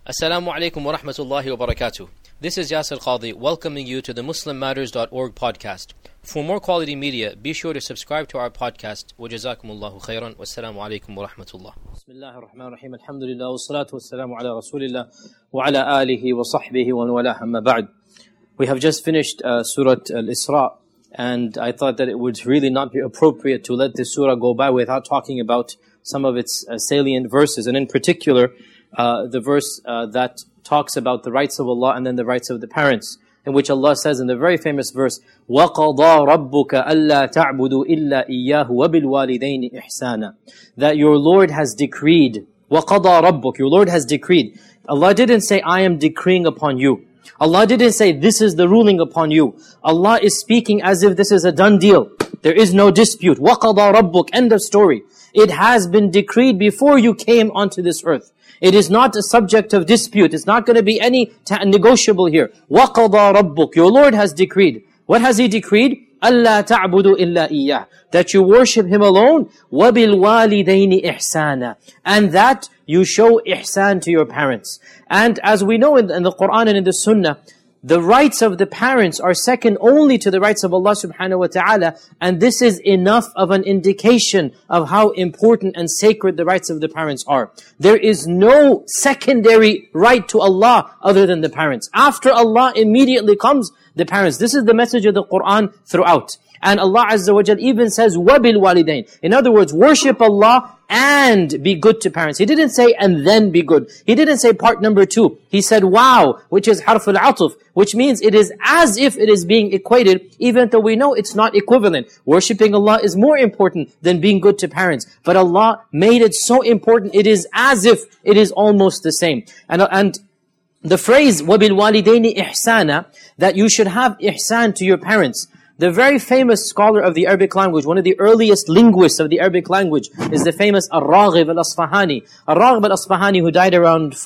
Assalamu alaikum wa rahmatullahi wa barakatuh. This is Yasir Qadhi welcoming you to the MuslimMatters.org podcast. For more quality media, be sure to subscribe to our podcast. Wa jazakumullahu khairan. Wassalamu alaikum wa rahmatullah. Bismillahir Rahmanir Rahim. Alhamdulillah wa salatu wassalamu ala Rasulillah wa ala alihi wa sahbihi wa walah amma ba'd. We have just finished Surah Al-Isra, and I thought that it would really not be appropriate to let this surah go by without talking about some of its salient verses, and in particular, the verse that talks about the rights of Allah and then the rights of the parents, in which Allah says in the very famous verse, وَقَضَى رَبُّكَ أَلَّا تَعْبُدُوا إِلَّا إِيَّاهُ وَبِالْوَالِدَيْنِ إِحْسَانًا. That your Lord has decreed, وَقَضَى رَبُّكَ, your Lord has decreed. Allah didn't say, I am decreeing upon you. Allah didn't say, this is the ruling upon you. Allah is speaking as if this is a done deal. There is no dispute. وَقَضَى رَبُّكَ, end of story. It has been decreed before you came onto this earth. It is not a subject of dispute. It's not going to be any negotiable here. وَقَضَى رَبُّكَ, your Lord has decreed. What has He decreed? أَلَّا تَعْبُدُوا إِلَّا إِيَّهُ, that you worship Him alone. وَبِالْوَالِدَيْنِ إِحْسَانًا, and that you show ihsan to your parents. And as we know in the Quran and in the Sunnah, the rights of the parents are second only to the rights of Allah subhanahu wa ta'ala, and this is enough of an indication of how important and sacred the rights of the parents are. There is no secondary right to Allah other than the parents. After Allah immediately comes the parents. This is the message of the Quran throughout. And Allah Azza wa Jal even says, وَبِالْوَالِدَيْنِ. In other words, worship Allah and be good to parents. He didn't say, and then be good. He didn't say part number 2. He said, wow, which is harf al-atuf, which means it is as if it is being equated, even though we know it's not equivalent. Worshipping Allah is more important than being good to parents. But Allah made it so important, it is as if it is almost the same. And the phrase, وَبِالْوَالِدَيْنِ إِحْسَانًا, that you should have ihsan to your parents. The very famous scholar of the Arabic language, one of the earliest linguists of the Arabic language, is the famous Ar-Raghib al-Asfahani. Ar-Raghib al-Asfahani, who died around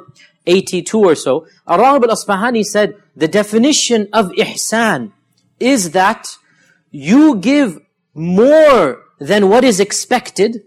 482 or so. Ar-Raghib al-Asfahani said, the definition of ihsan is that you give more than what is expected,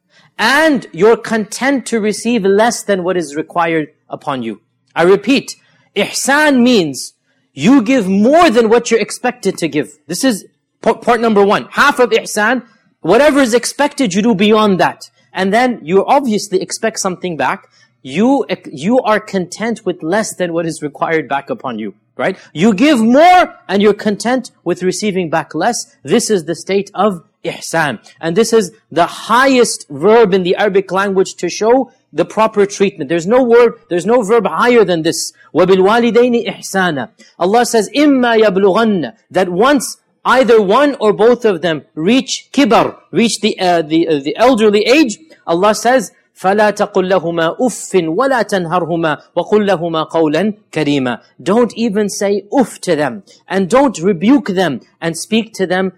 and you're content to receive less than what is required upon you. I repeat, ihsan means you give more than what you're expected to give. This is part number 1. Half of ihsan, whatever is expected, you do beyond that. And then you obviously expect something back. You are content with less than what is required back upon you. Right? You give more and you're content with receiving back less. This is the state of ihsan. And this is the highest verb in the Arabic language to show the proper treatment. There's no verb higher than this. وَبِالْوَالِدَيْنِ إِحْسَانًا. Allah says, إِمَّا يَبْلُغَنَّ, that once either one or both of them reach kibar, reach the elderly age, Allah says, فَلَا تَقُلْ لَهُمَا أُفٍّ وَلَا تَنْهَرْهُمَا وَقُلْ لَهُمَا قَوْلًا كَرِيمًا. Don't even say uff to them, and don't rebuke them, and speak to them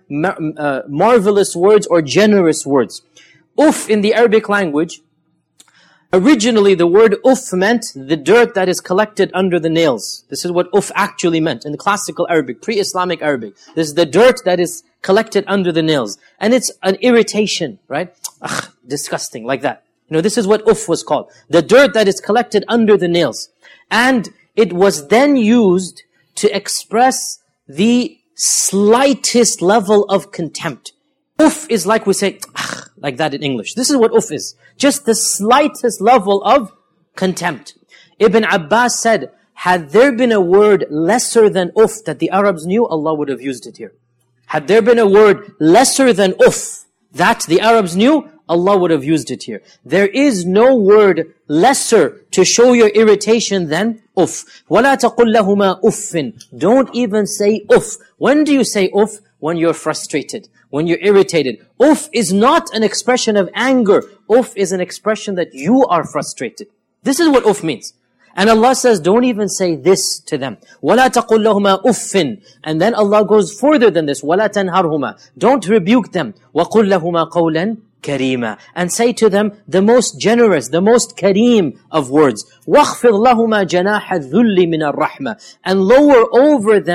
marvelous words or generous words. Uff in the Arabic language, originally the word uff meant the dirt that is collected under the nails. This is what uff actually meant in the classical Arabic, pre-Islamic Arabic. This is the dirt that is collected under the nails. And it's an irritation, right? Disgusting, like that. You know, this is what uff was called. The dirt that is collected under the nails. And it was then used to express the slightest level of contempt. Uff is like we say, like that in English. This is what uff is. Just the slightest level of contempt. Ibn Abbas said, had there been a word lesser than uff that the Arabs knew, Allah would have used it here. Had there been a word lesser than uff that the Arabs knew, Allah would have used it here. There is no word lesser to show your irritation than uff. وَلَا تَقُلْ لَهُمَا أُفٍّ. Don't even say uff. When do you say uff? When you're frustrated, when you're irritated. Uff is not an expression of anger. Uff is an expression that you are frustrated. This is what uff means. And Allah says, don't even say this to them. وَلَا تَقُلْ لَهُمَا أُفٍّ. And then Allah goes further than this. وَلَا تَنْهَرْهُمَا. Don't rebuke them. وَقُلْ لَهُمَا قَوْلًا كَرِيمًا. And say to them the most generous, the most kareem of words. وَاخْفِضْ لَهُمَا جَنَاحَ الذُّلِّ مِنَ الرَّحْمَةِ. And lower over them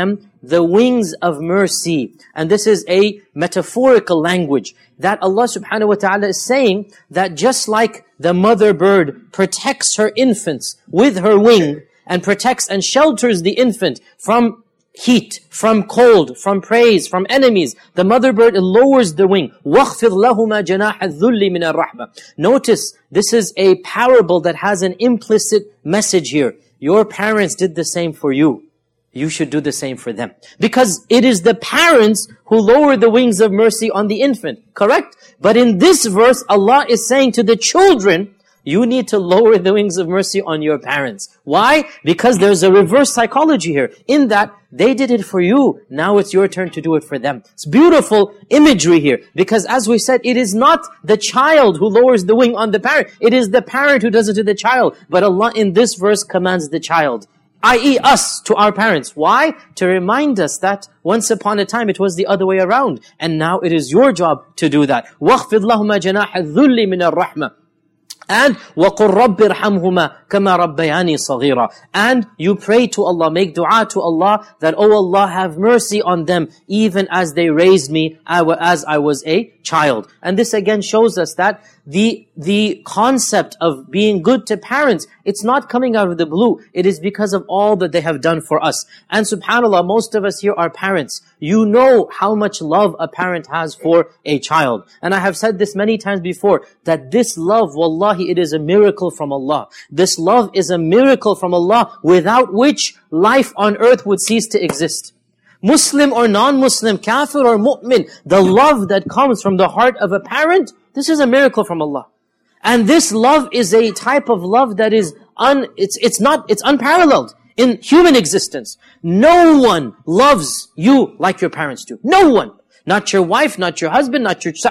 the wings of mercy. And this is a metaphorical language that Allah subhanahu wa ta'ala is saying that just like the mother bird protects her infants with her wing and protects and shelters the infant from heat, from cold, from praise, from enemies, the mother bird lowers the wing. وَخْفِضْ لَهُمَا جَنَاحَ الذُّلِّ مِنَ الرَّحْمَةِ. Notice, this is a parable that has an implicit message here. Your parents did the same for you. You should do the same for them. Because it is the parents who lower the wings of mercy on the infant. Correct? But in this verse, Allah is saying to the children, you need to lower the wings of mercy on your parents. Why? Because there's a reverse psychology here. In that, they did it for you. Now it's your turn to do it for them. It's beautiful imagery here. Because as we said, it is not the child who lowers the wing on the parent. It is the parent who does it to the child. But Allah in this verse commands the child, i.e. us, to our parents. Why? To remind us that once upon a time it was the other way around. And now it is your job to do that. وَخْفِضْ لَهُمَا جَنَاحَ الذُّلِّ مِنَ الرَّحْمَةِ. And وَقُلْ رَبِّ ارْحَمْهُمَا كَمَا رَبَّيَانِي صَغِيرًا. And you pray to Allah, make dua to Allah that, oh Allah, have mercy on them even as they raised me as I was a child. And this again shows us that the concept of being good to parents, it's not coming out of the blue. It is because of all that they have done for us. And subhanAllah, most of us here are parents. You know how much love a parent has for a child. And I have said this many times before, that this love, wallahi, it is a miracle from Allah. This love is a miracle from Allah, without which life on earth would cease to exist. Muslim or non-Muslim, kafir or mu'min, the love that comes from the heart of a parent, this is a miracle from Allah. And this love is a type of love that is it's unparalleled in human existence. No one loves you like your parents do. No one. Not your wife, not your husband,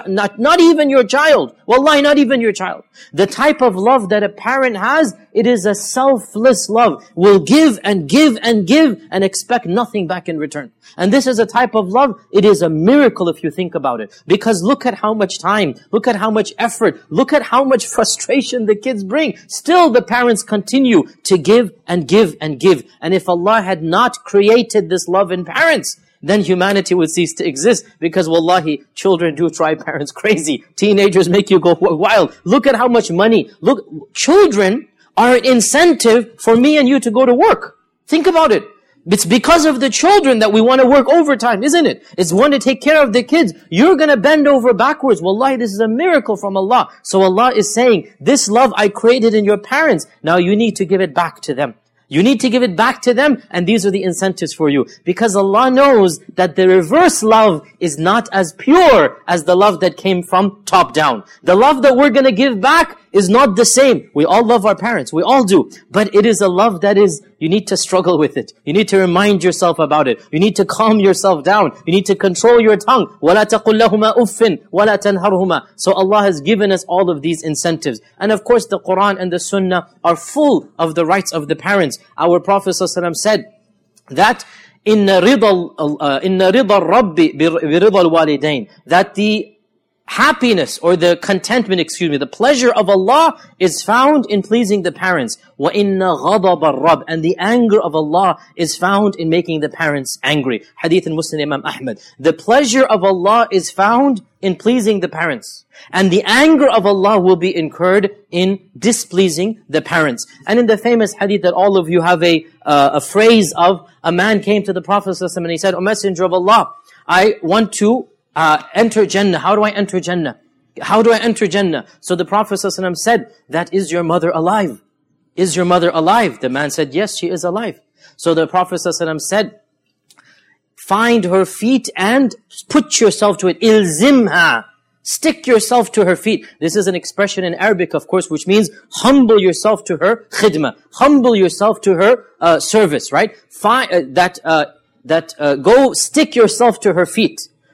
not even your child. Wallahi, not even your child. The type of love that a parent has, it is a selfless love. Will give and give and give and expect nothing back in return. And this is a type of love, it is a miracle if you think about it. Because look at how much time, look at how much effort, look at how much frustration the kids bring. Still the parents continue to give and give and give. And if Allah had not created this love in parents, then humanity would cease to exist. Because wallahi, children do drive parents crazy. Teenagers make you go wild. Look at how much money. Look, children are an incentive for me and you to go to work. Think about it. It's because of the children that we want to work overtime, isn't it? It's want to take care of the kids. You're going to bend over backwards. Wallahi, this is a miracle from Allah. So Allah is saying, this love I created in your parents, now you need to give it back to them. You need to give it back to them, and these are the incentives for you. Because Allah knows that the reverse love is not as pure as the love that came from top down. The love that we're going to give back is not the same. We all love our parents. We all do. But it is a love that is, you need to struggle with it. You need to remind yourself about it. You need to calm yourself down. You need to control your tongue. وَلَا تَقُلْ لَهُمَا أُفٍّ وَلَا تَنْهَرْهُمَا. So Allah has given us all of these incentives. And of course the Quran and the Sunnah are full of the rights of the parents. Our Prophet ﷺ said that إِنَّ رِضَى الرَّبِّ بِرِضَى الْوَالِدَيْنِ, that the happiness or the contentment, the pleasure of Allah is found in pleasing the parents. وَإِنَّ غَضَبَ الرَّبِّ, and the anger of Allah is found in making the parents angry. Hadith in Muslim, Imam Ahmad. The pleasure of Allah is found in pleasing the parents. And the anger of Allah will be incurred in displeasing the parents. And in the famous hadith that all of you have a phrase of, a man came to the Prophet ﷺ and he said, O Messenger of Allah, I want to enter Jannah. How do I enter Jannah? How do I enter Jannah? So the Prophet ﷺ said, that is your mother alive? Is your mother alive? The man said, yes, she is alive. So the Prophet ﷺ said, find her feet and put yourself to it. Ilzimha. Stick yourself to her feet. This is an expression in Arabic, of course, which means humble yourself to her khidmah. Humble yourself to her service, right? Go stick yourself to her feet.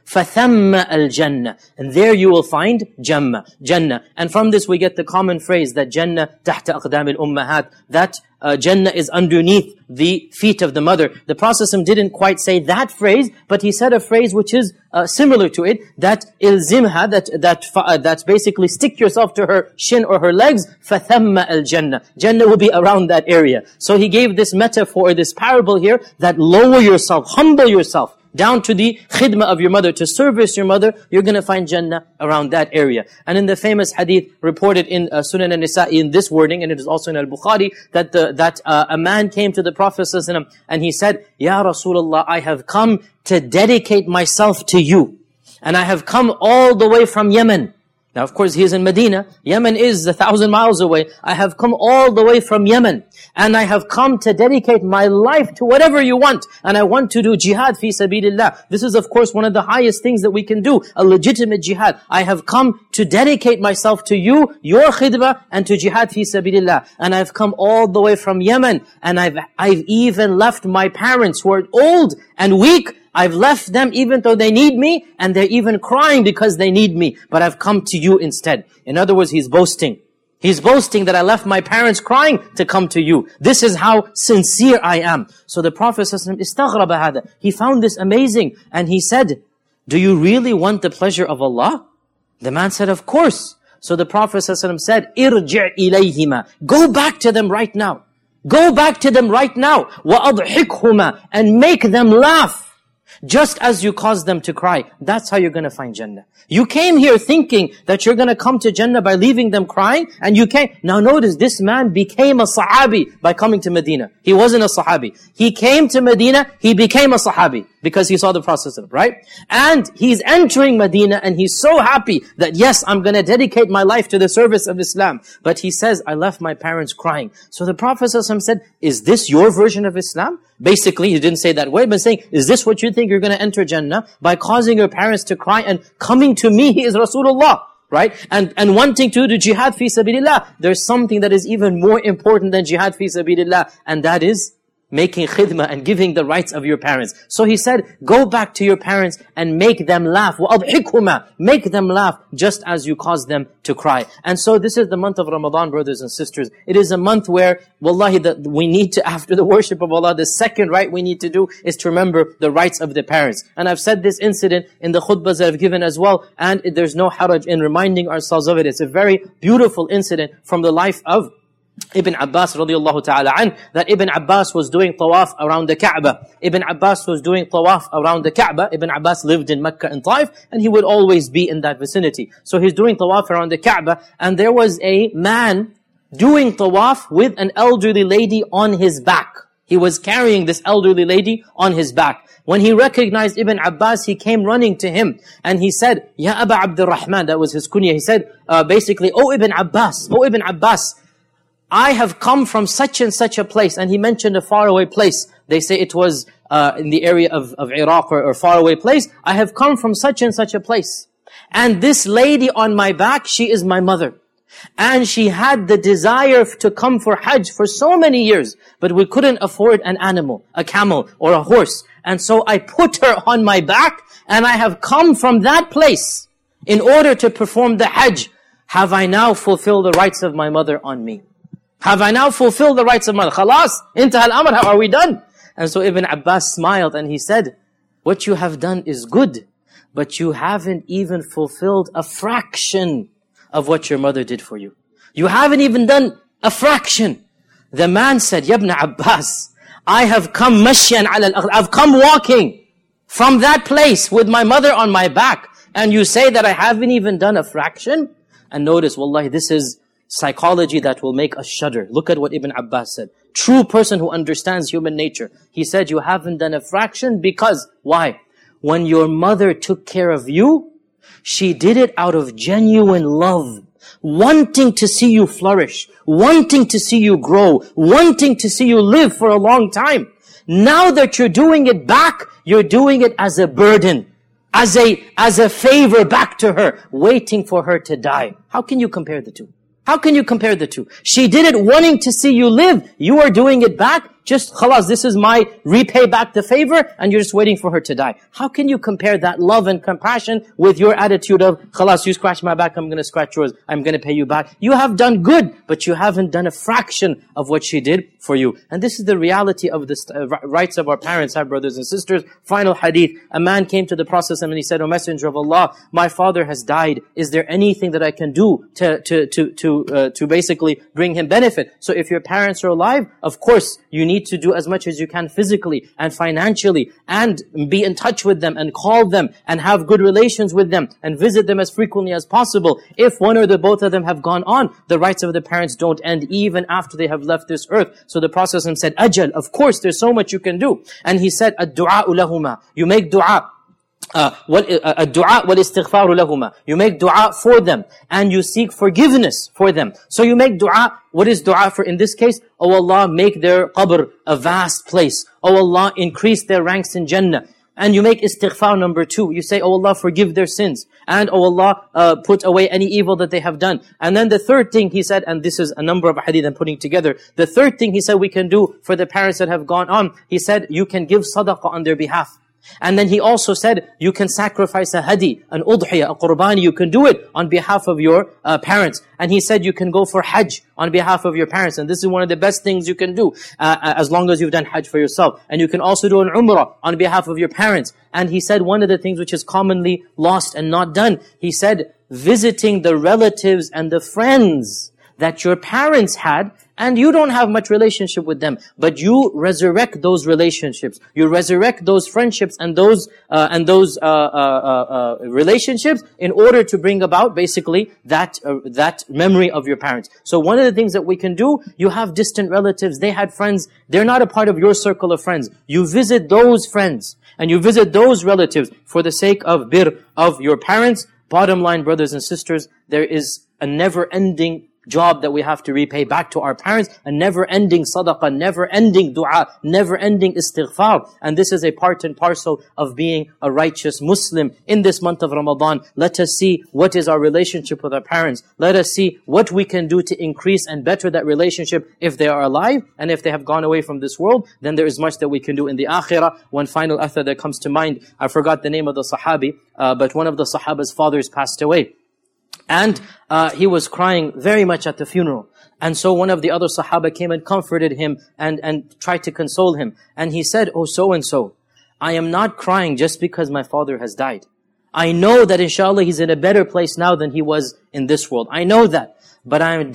فَثَمَّ الْجَنَّةِ. And there you will find Jannah. And from this we get the common phrase that Jannah تحت أقدام الأمهات, that Jannah is underneath the feet of the mother. The Prophet didn't quite say that phrase, but he said a phrase which is similar to it, that ilzimha, that's basically stick yourself to her shin or her legs, فَثَمَّ الْجَنَّةِ. Jannah will be around that area. So he gave this metaphor, this parable here, that lower yourself, humble yourself down to the khidmah of your mother, to service your mother, you're going to find Jannah around that area. And in the famous hadith reported in Sunan al-Nisa'i in this wording, and it is also in Al-Bukhari, that a man came to the Prophet ﷺ and he said, Ya Rasulullah, I have come to dedicate myself to you. And I have come all the way from Yemen. Now, of course, he is in Medina. Yemen is 1,000 miles away. I have come all the way from Yemen. And I have come to dedicate my life to whatever you want. And I want to do jihad fi sabilillah. This is, of course, one of the highest things that we can do. A legitimate jihad. I have come to dedicate myself to you, your khidmah, and to jihad fi sabilillah. And I've come all the way from Yemen. And I've even left my parents who are old and weak. I've left them even though they need me, and they're even crying because they need me. But I've come to you instead. In other words, he's boasting. He's boasting that I left my parents crying to come to you. This is how sincere I am. So the Prophet ﷺ استغرب هذا. He found this amazing. And he said, do you really want the pleasure of Allah? The man said, of course. So the Prophet ﷺ said, ارجع إليهما. Go back to them right now. Go back to them right now. وأضحكهما. And make them laugh. Just as you cause them to cry. That's how you're going to find Jannah. You came here thinking that you're going to come to Jannah by leaving them crying, and you came. Now notice, this man became a Sahabi by coming to Medina. He wasn't a Sahabi. He came to Medina, he became a Sahabi because he saw the process of it, right? And he's entering Medina and he's so happy that yes, I'm going to dedicate my life to the service of Islam. But he says, I left my parents crying. So the Prophet ﷺ said, is this your version of Islam? Basically, he didn't say that way, but saying, is this what you think you're going to enter Jannah? By causing your parents to cry and coming to me, he is Rasulullah, right? And wanting to do jihad fi sabilillah. There's something that is even more important than jihad fi sabilillah, and that is making khidmah and giving the rights of your parents. So he said, go back to your parents and make them laugh. وَأَضْحِكْهُمَا. Make them laugh just as you cause them to cry. And so this is the month of Ramadan, brothers and sisters. It is a month where, wallahi, we need to, after the worship of Allah, the second right we need to do is to remember the rights of the parents. And I've said this incident in the khutbahs that I've given as well, and there's no haraj in reminding ourselves of it. It's a very beautiful incident from the life of Ibn Abbas radiallahu ta'ala an, that Ibn Abbas was doing tawaf around the Kaaba. Ibn Abbas was doing tawaf around the Kaaba. Ibn Abbas lived in Mecca and Taif, and he would always be in that vicinity. So he's doing tawaf around the Kaaba, and there was a man doing tawaf with an elderly lady on his back. He was carrying this elderly lady on his back. When he recognized Ibn Abbas, he came running to him, and he said, Ya Aba Abdurrahman, that was his kunya. He said, basically, Oh Ibn Abbas, I have come from such and such a place. And he mentioned a faraway place. They say it was in the area of Iraq or faraway place. I have come from such and such a place. And this lady on my back, she is my mother. And she had the desire to come for Hajj for so many years. But we couldn't afford an animal, a camel or a horse. And so I put her on my back, and I have come from that place in order to perform the Hajj. Have I now fulfilled the rights of my mother on me? Have I now fulfilled the rights of mother? Khalas, intaha al-amr, are we done? And so Ibn Abbas smiled and he said, what you have done is good, but you haven't even fulfilled a fraction of what your mother did for you. You haven't even done a fraction. The man said, Ya Ibn Abbas, I have come mashyan ala I've come walking from that place with my mother on my back, and you say that I haven't even done a fraction? And notice, wallahi, this is psychology that will make us shudder. Look at what Ibn Abbas said. True person who understands human nature. He said, you haven't done a fraction because, why? When your mother took care of you, she did it out of genuine love, wanting to see you flourish, wanting to see you grow, wanting to see you live for a long time. Now that you're doing it back, you're doing it as a burden, as a favor back to her, waiting for her to die. How can you compare the two? How can you compare the two? She did it wanting to see you live. You are doing it back Just khalas, this is my repay back the favor, and you're just waiting for her to die. How can you compare that love and compassion with your attitude of, khalas, you scratch my back, I'm going to scratch yours, I'm going to pay you back. You have done good, but you haven't done a fraction of what she did for you. And this is the reality of the rights of our parents, our brothers and sisters. Final hadith. A man came to the Prophet and he said, O Messenger of Allah, my father has died. Is there anything that I can do to basically bring him benefit? So if your parents are alive, of course, you need to do as much as you can physically and financially, and be in touch with them and call them and have good relations with them and visit them as frequently as possible. If one or the both of them have gone on, the rights of the parents don't end even after they have left this earth. So the Prophet said, Ajal, of course, there's so much you can do. And he said, Ad-du'a lahuma. You make dua. Ad-du'a wal-istighfaru lahuma. You make dua for them and you seek forgiveness for them. So you make dua. What is dua for in this case? Oh Allah, make their qabr a vast place. Oh Allah, increase their ranks in Jannah. And you make istighfar number 2. You say, oh Allah, forgive their sins. And oh Allah, put away any evil that they have done. And then the third thing he said, and this is a number of hadith I'm putting together. The third thing he said we can do for the parents that have gone on, he said, you can give sadaqah on their behalf. And then he also said, you can sacrifice a hadi, an udhiyah, a qurbani, you can do it on behalf of your parents. And he said, you can go for hajj on behalf of your parents. And this is one of the best things you can do, as long as you've done hajj for yourself. And you can also do an umrah on behalf of your parents. And he said, one of the things which is commonly lost and not done, he said, visiting the relatives and the friends that your parents had, and you don't have much relationship with them, but you resurrect those relationships. You resurrect those friendships and those relationships in order to bring about basically that memory of your parents. So one of the things that we can do, you have distant relatives, they had friends, they're not a part of your circle of friends. You visit those friends and you visit those relatives for the sake of birr of your parents. Bottom line, brothers and sisters, there is a never-ending job that we have to repay back to our parents, a never-ending sadaqah, never-ending dua, never-ending istighfar. And this is a part and parcel of being a righteous Muslim. In this month of Ramadan, let us see what is our relationship with our parents. Let us see what we can do to increase and better that relationship if they are alive, and if they have gone away from this world, then there is much that we can do in the akhirah. One final athar that comes to mind, I forgot the name of the sahabi, but one of the sahaba's fathers passed away. And he was crying very much at the funeral. And so one of the other Sahaba came and comforted him and tried to console him. And he said, oh so-and-so, I am not crying just because my father has died. I know that inshallah he's in a better place now than he was in this world. I know that. But I'm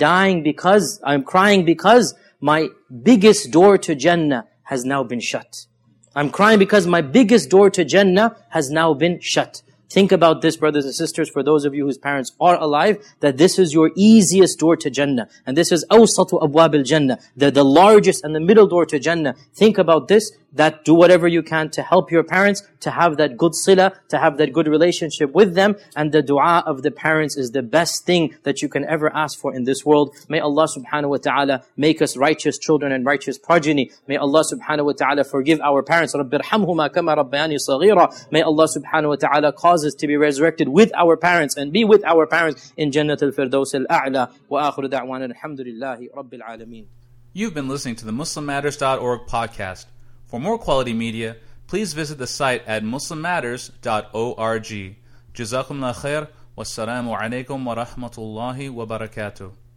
crying because my biggest door to Jannah has now been shut. I'm crying because my biggest door to Jannah has now been shut. Think about this, brothers and sisters, for those of you whose parents are alive, that this is your easiest door to Jannah. And this is awsatu abwab al-Jannah, the largest and the middle door to Jannah. Think about this, that do whatever you can to help your parents, to have that good sila, to have that good relationship with them. And the dua of the parents is the best thing that you can ever ask for in this world. May Allah subhanahu wa ta'ala make us righteous children and righteous progeny. May Allah subhanahu wa ta'ala forgive our parents. رَبِّ ارْحَمْهُمَا كَمَا رَبَّيَانِي صَغِيرًا. May Allah subhanahu wa ta'ala cause us to be resurrected with our parents and be with our parents in Jannat al-Firdaus al-A'la. Wa akhiru da'wana alhamdulillahi rabbil alameen. You've been listening to the MuslimMatters.org podcast. For more quality media, please visit the site at muslimmatters.org. Jazakumullah khair. Wassalamu alaikum wa rahmatullahi wa barakatuh.